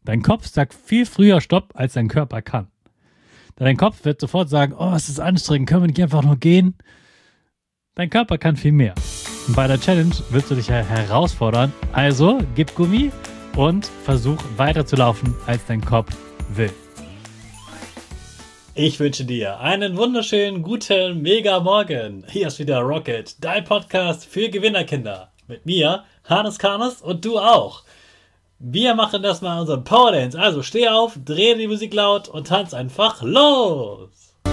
Dein Kopf sagt viel früher Stopp, als dein Körper kann. Dein Kopf wird sofort sagen, oh, es ist anstrengend, können wir nicht einfach nur gehen? Dein Körper kann viel mehr. Und bei der Challenge willst du dich herausfordern. Also gib Gummi und versuch weiter zu laufen, als dein Kopf will. Ich wünsche dir einen wunderschönen, guten, mega Morgen. Hier ist wieder Rocket, dein Podcast für Gewinnerkinder. Mit mir, Hannes Karnes, und du auch. Wir machen das mal unseren Power Dance. Also steh auf, dreh die Musik laut und tanz einfach los.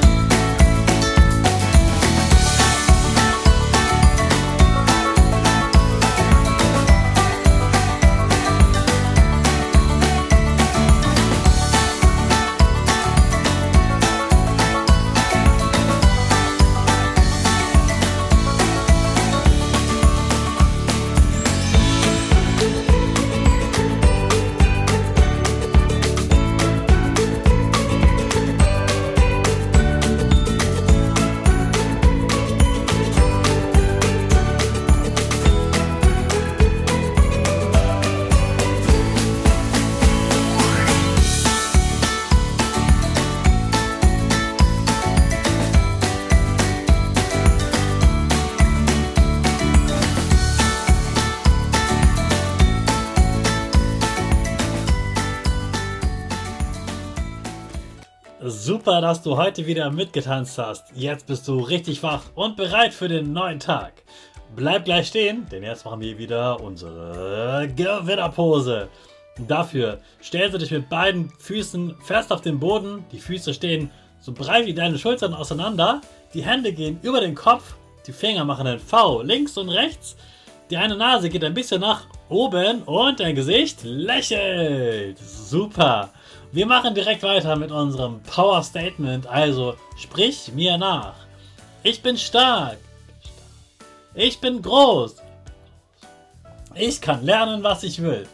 Super, dass du heute wieder mitgetanzt hast. Jetzt bist du richtig wach und bereit für den neuen Tag. Bleib gleich stehen, denn jetzt machen wir wieder unsere Gewinnerpose. Dafür stellst du dich mit beiden Füßen fest auf den Boden. Die Füße stehen so breit wie deine Schultern auseinander. Die Hände gehen über den Kopf. Die Finger machen ein V links und rechts. Die eine Nase geht ein bisschen nach oben und dein Gesicht lächelt. Super. Wir machen direkt weiter mit unserem Power Statement, also sprich mir nach. Ich bin stark. Ich bin groß. Ich kann lernen, was ich will.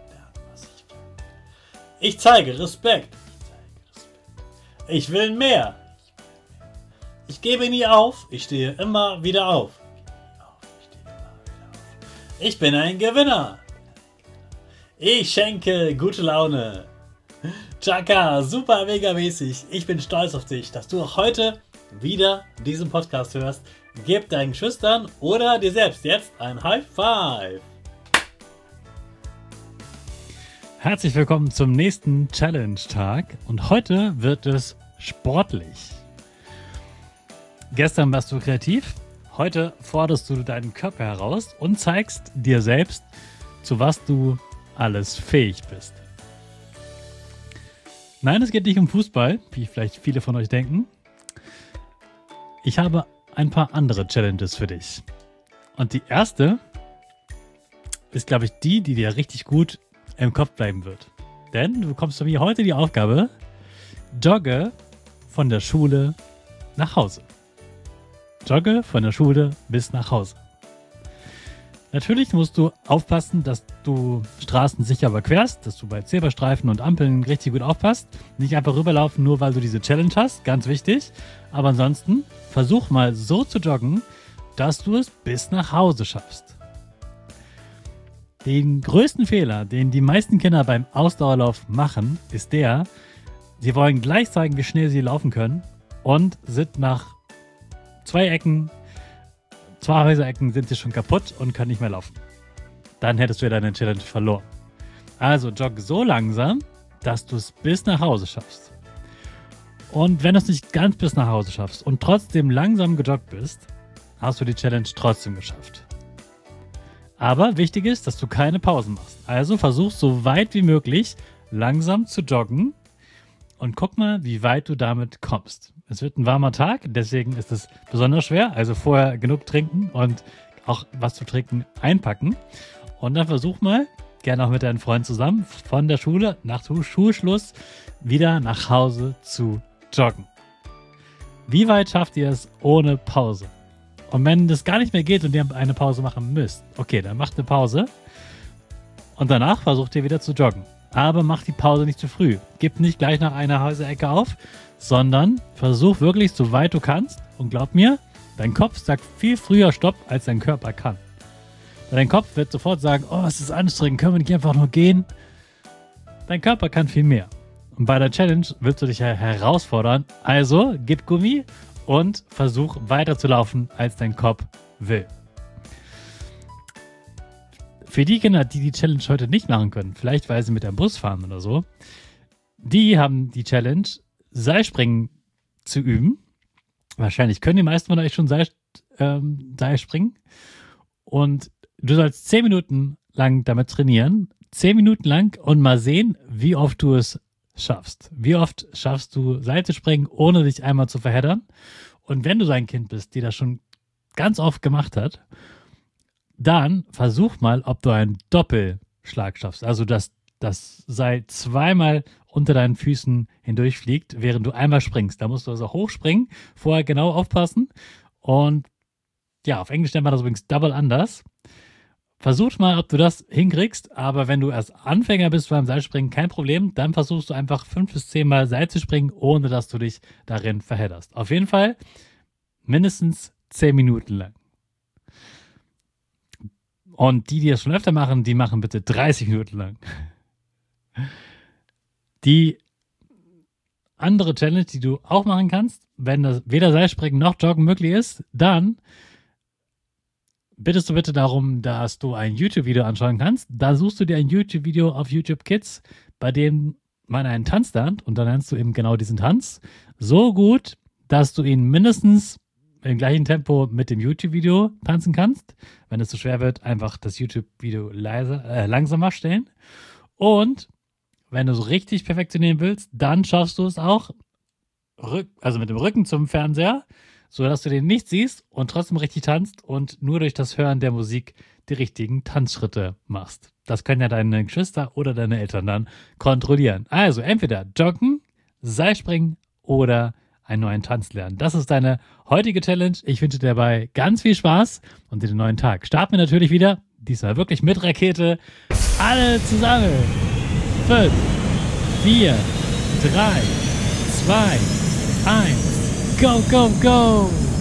Ich zeige Respekt. Ich will mehr. Ich gebe nie auf. Ich stehe immer wieder auf. Ich bin ein Gewinner. Ich schenke gute Laune. Chaka, super mega mäßig. Ich bin stolz auf dich, dass du auch heute wieder diesen Podcast hörst. Gib deinen Geschwistern oder dir selbst jetzt ein High Five. Herzlich willkommen zum nächsten Challenge-Tag und heute wird es sportlich. Gestern warst du kreativ, heute forderst du deinen Körper heraus und zeigst dir selbst, zu was du alles fähig bist. Nein, es geht nicht um Fußball, wie vielleicht viele von euch denken. Ich habe ein paar andere Challenges für dich. Und die erste ist, glaube ich, die dir richtig gut im Kopf bleiben wird. Denn du bekommst von mir heute die Aufgabe, jogge von der Schule nach Hause. Jogge von der Schule bis nach Hause. Natürlich musst du aufpassen, dass du Straßen sicher überquerst, dass du bei Zebrastreifen und Ampeln richtig gut aufpasst. Nicht einfach rüberlaufen, nur weil du diese Challenge hast, ganz wichtig. Aber ansonsten versuch mal so zu joggen, dass du es bis nach Hause schaffst. Den größten Fehler, den die meisten Kinder beim Ausdauerlauf machen, ist der, sie wollen gleich zeigen, wie schnell sie laufen können und sind nach 2 Häuserecken sind sie schon kaputt und können nicht mehr laufen. Dann hättest du ja deine Challenge verloren. Also jogg so langsam, dass du es bis nach Hause schaffst. Und wenn du es nicht ganz bis nach Hause schaffst und trotzdem langsam gejoggt bist, hast du die Challenge trotzdem geschafft. Aber wichtig ist, dass du keine Pausen machst. Also versuch so weit wie möglich langsam zu joggen und guck mal, wie weit du damit kommst. Es wird ein warmer Tag, deswegen ist es besonders schwer. Also vorher genug trinken und auch was zu trinken einpacken. Und dann versuch mal, gerne auch mit deinen Freunden zusammen, von der Schule nach Schulschluss wieder nach Hause zu joggen. Wie weit schafft ihr es ohne Pause? Und wenn das gar nicht mehr geht und ihr eine Pause machen müsst, okay, dann macht eine Pause und danach versucht ihr wieder zu joggen. Aber mach die Pause nicht zu früh. Gib nicht gleich nach einer Häuserecke auf, sondern versuch wirklich so weit du kannst und glaub mir, dein Kopf sagt viel früher Stopp, als dein Körper kann. Weil dein Kopf wird sofort sagen, oh, es ist anstrengend, können wir nicht einfach nur gehen? Dein Körper kann viel mehr. Und bei der Challenge willst du dich herausfordern. Also gib Gummi und versuch weiter zu laufen, als dein Kopf will. Für die Kinder, die die Challenge heute nicht machen können, vielleicht weil sie mit dem Bus fahren oder so, die haben die Challenge, Seilspringen zu üben. Wahrscheinlich können die meisten von euch schon Seilspringen. Und du sollst 10 Minuten lang damit trainieren. 10 Minuten lang und mal sehen, wie oft du es schaffst. Wie oft schaffst du Seil zu springen, ohne dich einmal zu verheddern? Und wenn du so ein Kind bist, die das schon ganz oft gemacht hat, dann versuch mal, ob du einen Doppelschlag schaffst. Also, dass das Seil zweimal unter deinen Füßen hindurchfliegt, während du einmal springst. Da musst du also hochspringen, vorher genau aufpassen. Und ja, auf Englisch nennt man das übrigens Double Unders. Versuch mal, ob du das hinkriegst, aber wenn du erst Anfänger bist beim Seilspringen, kein Problem, dann versuchst du einfach 5 bis 10 Mal Seil zu springen, ohne dass du dich darin verhedderst. Auf jeden Fall mindestens 10 Minuten lang. Und die das schon öfter machen, die machen bitte 30 Minuten lang. Die andere Challenge, die du auch machen kannst, wenn das weder Seilspringen noch Joggen möglich ist, dann bittest du bitte darum, dass du ein YouTube-Video anschauen kannst. Da suchst du dir ein YouTube-Video auf YouTube Kids, bei dem man einen Tanz lernt und dann lernst du eben genau diesen Tanz so gut, dass du ihn mindestens im gleichen Tempo mit dem YouTube-Video tanzen kannst. Wenn es zu schwer wird, einfach das YouTube-Video langsamer stellen. Und wenn du so richtig perfektionieren willst, dann schaffst du es auch, also mit dem Rücken zum Fernseher, sodass du den nicht siehst und trotzdem richtig tanzt und nur durch das Hören der Musik die richtigen Tanzschritte machst. Das können ja deine Geschwister oder deine Eltern dann kontrollieren. Also entweder joggen, Seilspringen oder einen neuen Tanz lernen. Das ist deine heutige Challenge. Ich wünsche dir dabei ganz viel Spaß und den neuen Tag. Starten wir natürlich wieder, diesmal wirklich mit Rakete. Alle zusammen. 5, 4, 3, 2, 1. Go, go, go!